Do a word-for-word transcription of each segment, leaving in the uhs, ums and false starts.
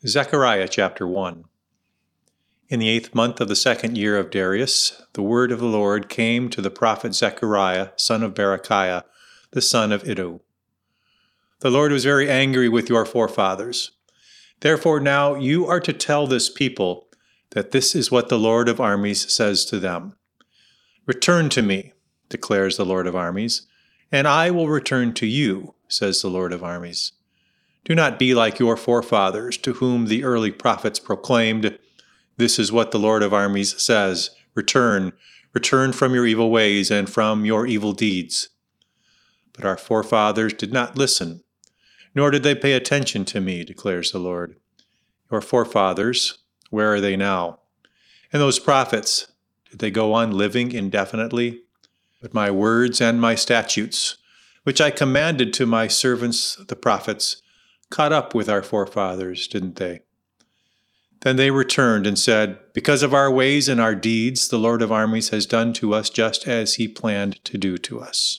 Zechariah chapter one. In the eighth month of the second year of Darius, the word of the Lord came to the prophet Zechariah, son of Berechiah, the son of Iddo. The Lord was very angry with your forefathers. Therefore now you are to tell this people that this is what the Lord of armies says to them. Return to me, declares the Lord of armies, and I will return to you, says the Lord of armies. Do not be like your forefathers, to whom the early prophets proclaimed, "This is what the Lord of armies says, Return, return from your evil ways and from your evil deeds." But our forefathers did not listen, nor did they pay attention to me, declares the Lord. Your forefathers, where are they now? And those prophets, did they go on living indefinitely? But my words and my statutes, which I commanded to my servants the prophets, caught up with our forefathers, didn't they? Then they returned and said, "Because of our ways and our deeds, the Lord of armies has done to us just as he planned to do to us."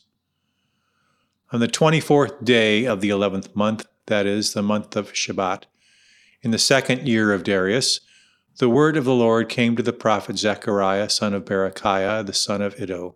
On the twenty-fourth day of the eleventh month, that is, the month of Shebat, in the second year of Darius, the word of the Lord came to the prophet Zechariah, son of Berechiah, the son of Iddo.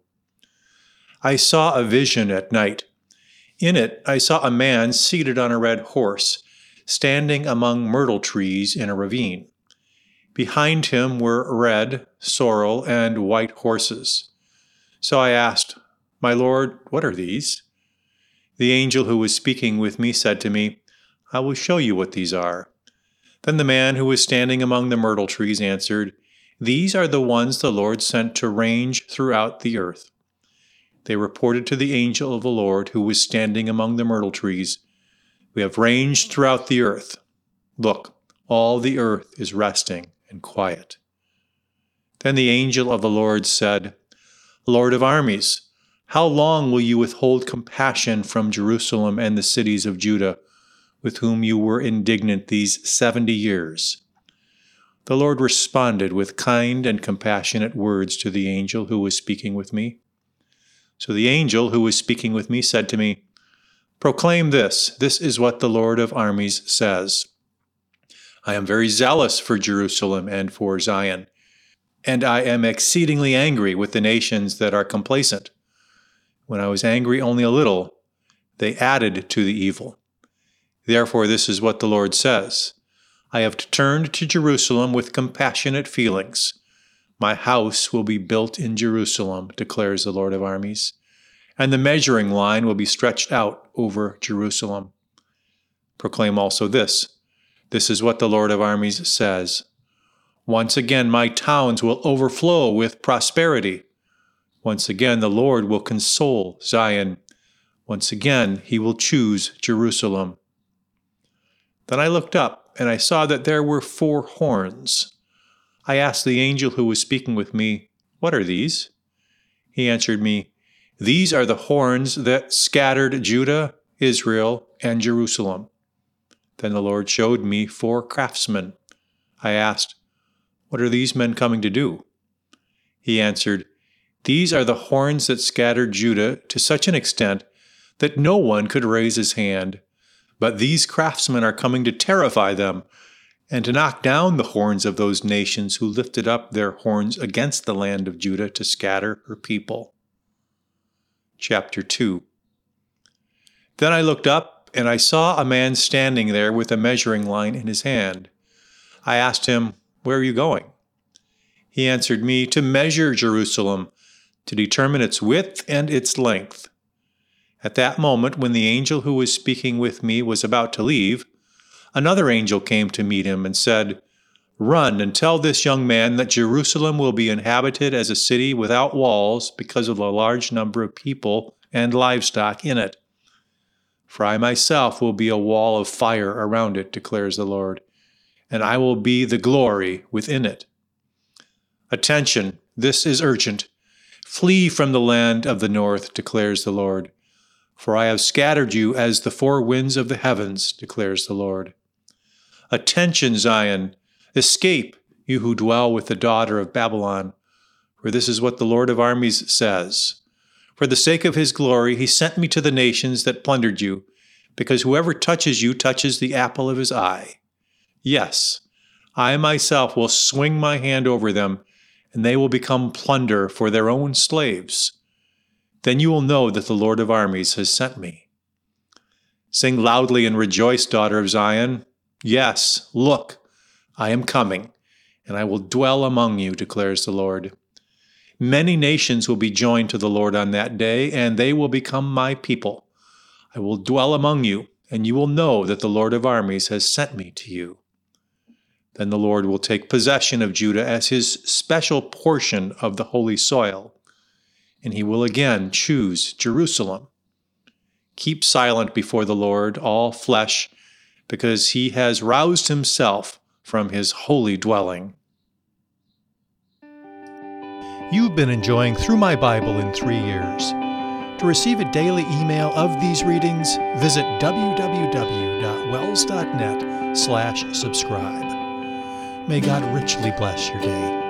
I saw a vision at night. In it I saw a man seated on a red horse, standing among myrtle trees in a ravine. Behind him were red, sorrel, and white horses. So I asked, "My Lord, what are these?" The angel who was speaking with me said to me, "I will show you what these are." Then the man who was standing among the myrtle trees answered, "These are the ones the Lord sent to range throughout the earth." They reported to the angel of the Lord who was standing among the myrtle trees, "We have ranged throughout the earth. Look, all the earth is resting and quiet." Then the angel of the Lord said, "Lord of armies, how long will you withhold compassion from Jerusalem and the cities of Judah, with whom you were indignant these seventy years?" The Lord responded with kind and compassionate words to the angel who was speaking with me. So the angel who was speaking with me said to me, "Proclaim this, this is what the Lord of armies says. I am very zealous for Jerusalem and for Zion, and I am exceedingly angry with the nations that are complacent. When I was angry only a little, they added to the evil. Therefore this is what the Lord says. I have turned to Jerusalem with compassionate feelings. My house will be built in Jerusalem, declares the Lord of armies, and the measuring line will be stretched out over Jerusalem. Proclaim also this. This is what the Lord of armies says. Once again my towns will overflow with prosperity. Once again the Lord will console Zion. Once again he will choose Jerusalem. Then I looked up, and I saw that there were four horns. I asked the angel who was speaking with me, "What are these?" He answered me, "These are the horns that scattered Judah, Israel, and Jerusalem." Then the Lord showed me four craftsmen. I asked, "What are these men coming to do?" He answered, "These are the horns that scattered Judah to such an extent that no one could raise his hand. But these craftsmen are coming to terrify them, and to knock down the horns of those nations who lifted up their horns against the land of Judah to scatter her people." Chapter two. Then I looked up, and I saw a man standing there with a measuring line in his hand. I asked him, "Where are you going?" He answered me, "To measure Jerusalem, to determine its width and its length." At that moment, when the angel who was speaking with me was about to leave, another angel came to meet him and said, "Run and tell this young man that Jerusalem will be inhabited as a city without walls because of the large number of people and livestock in it. For I myself will be a wall of fire around it, declares the Lord, and I will be the glory within it. Attention, this is urgent. Flee from the land of the north, declares the Lord. For I have scattered you as the four winds of the heavens, declares the Lord. Attention, Zion! Escape, you who dwell with the daughter of Babylon. For this is what the Lord of armies says. For the sake of his glory he sent me to the nations that plundered you, because whoever touches you touches the apple of his eye. Yes, I myself will swing my hand over them, and they will become plunder for their own slaves. Then you will know that the Lord of armies has sent me. Sing loudly and rejoice, daughter of Zion. Yes, look, I am coming, and I will dwell among you, declares the Lord. Many nations will be joined to the Lord on that day, and they will become my people. I will dwell among you, and you will know that the Lord of armies has sent me to you. Then the Lord will take possession of Judah as his special portion of the holy soil, and he will again choose Jerusalem. Keep silent before the Lord, all flesh, because he has roused himself from his holy dwelling. You've been enjoying Through My Bible in Three Years. To receive a daily email of these readings, visit w w w dot wells dot net slash subscribe. May God richly bless your day.